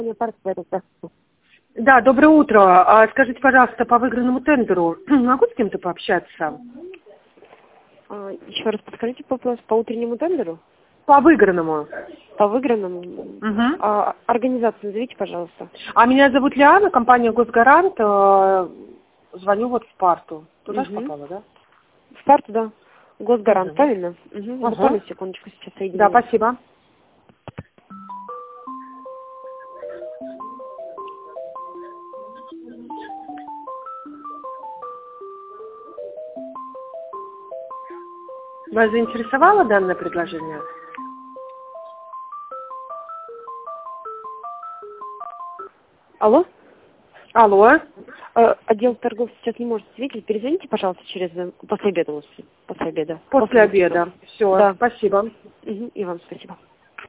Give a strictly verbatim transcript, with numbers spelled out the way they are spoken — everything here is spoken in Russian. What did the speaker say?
Да, доброе утро. А, Скажите, пожалуйста, по выигранному тендеру могу с кем-то пообщаться? А, еще раз подскажите вопрос по утреннему тендеру? По выигранному. По выигранному? Угу. А, организацию назовите, пожалуйста. А меня зовут Лиана, компания «Госгарант». э, Звоню вот в Спарту. Туда же Угу. попала, да? Старт, да. Госгарант, Угу. правильно? Угу. Ага. Буквально секундочку, сейчас соединю. Да, спасибо. Вас заинтересовало данное предложение? Алло? Алло. Э, отдел торгов сейчас не может ответить. Перезвоните, пожалуйста, через э, после обеда. у нас, После обеда. После обеда. Все, Да. спасибо. Угу. И вам спасибо.